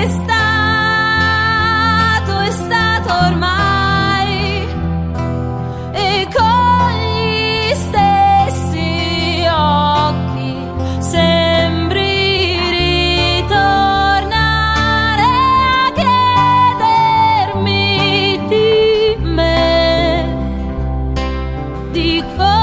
è stato ormai, e con gli stessi occhi sembri ritornare a chiedermi di me, di cosa